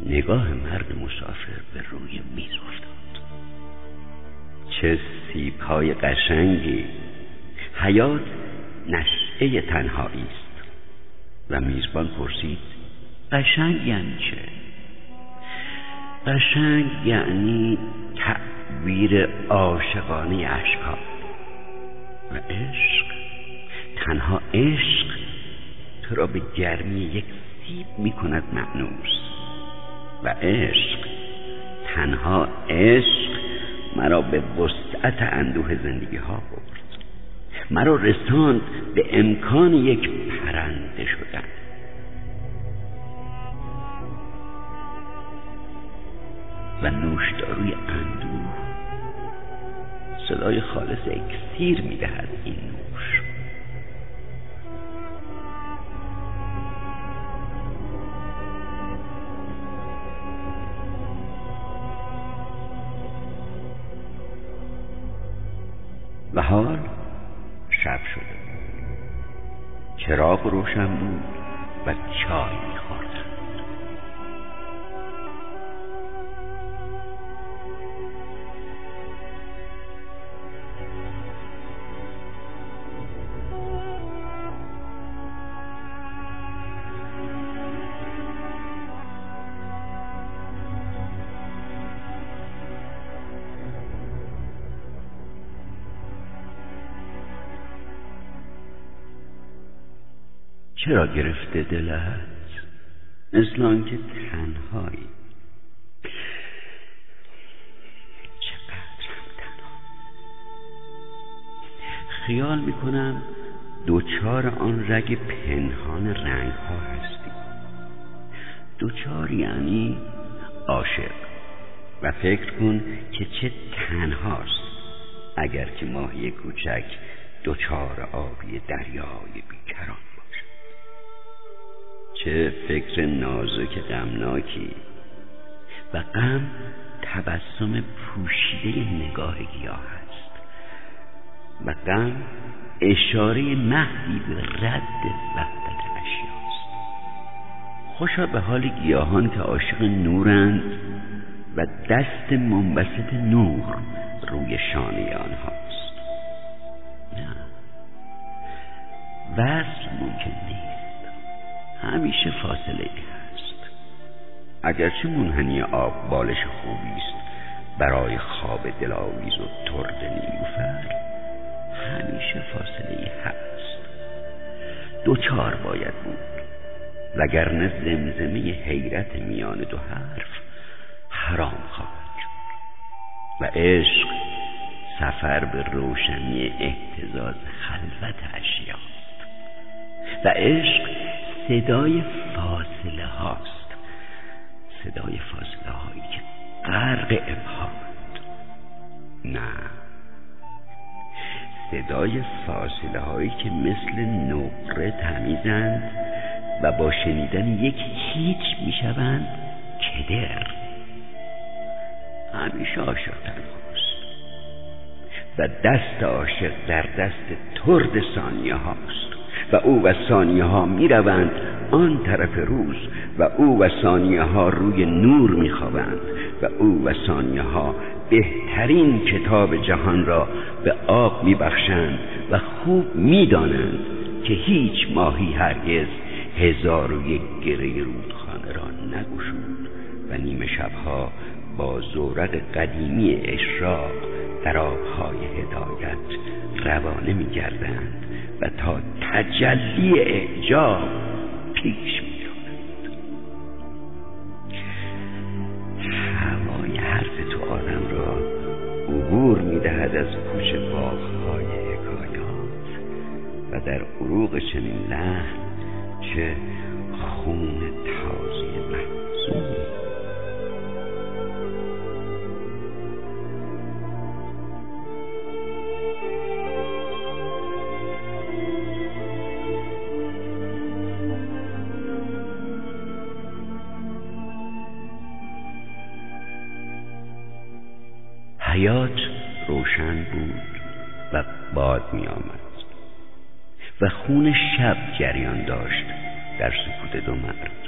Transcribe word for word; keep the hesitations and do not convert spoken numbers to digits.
نگاه مرد مسافر به روی میز افتاد. چه سیب‌های قشنگی! حیات نشأه تنهایی است. و میزبان پرسید: قشنگ یعنی چه؟ قشنگ یعنی تعبیر عاشقانه اشک‌ها. و عشق، تنها عشق تو را به گرمی یک سیب می کند مأنوس. و عشق، تنها عشق مرا به وسعت اندوه زندگی ها برد، مرا رساند به امکان یک پرنده شدن. و نوشداروی اندوه صدای خالص اکسیر می دهد این نوش. و حال شب شده، چراغ روشن بود و چای می‌خوردند. چرا گرفته دلت؟ مثل آنکه تنهایی. چقدرم تنها. خیال میکنم دوچار آن رگ پنهان رنگ ها هستی. دوچار یعنی عاشق. و فکر کن که چه تنهاست اگر که ماهی کوچک دوچار آبی دریای بیکران. چه فکر نازک غمناکی. و غم تبسم پوشیده نگاه گیاه است. و غم اشاره محضی به رد وحدت اشیاست. خوشا به حال گیاهان که عاشق نورند و دست منبسط نور روی شانه آنهاست. نه، وصل ممکن نیست. همیشه فاصله هست. اگرچه منحنی آب بالش خوبی است برای خواب دلاویز و ترد نیلوفر، همیشه فاصله هست. دوچار باید بود، وگرنه زمزمه حیرت میان دو حرف حرام خواهد شد. و عشق سفر به روشنی اهتزاز خلوت اشیاست. و عشق صدای فاصله هاست، صدای فاصله هایی که غرق ابهامند. نه، صدای فاصله هایی که مثل نقره تمیزند و با شنیدن یک هیچ میشوند کدر. همیشه عاشق تنهاست و دست عاشق در دست ترد ثانیه هاست. و او و ثانیه ها می روند آن طرف روز و او و ثانیه ها روی نور می خوابند و او و ثانیه ها بهترین کتاب جهان را به آب می بخشند و خوب می دانند که هیچ ماهی هرگز هزار و یک گره رودخانه را نگشود و نیمه شبها با زورق قدیمی اشراق در آبهای هدایت روانه می گردند و تا تجلی اعجاب پیش می رونند. هوای حرف تو آدم را عبور می دهد از کوچه باغ‌های حکایات و در عروق چنین لحن چه خون تازه محزونی. حیات روشن بود و باد می آمد و خون شب جریان داشت در سکوت دو مرد.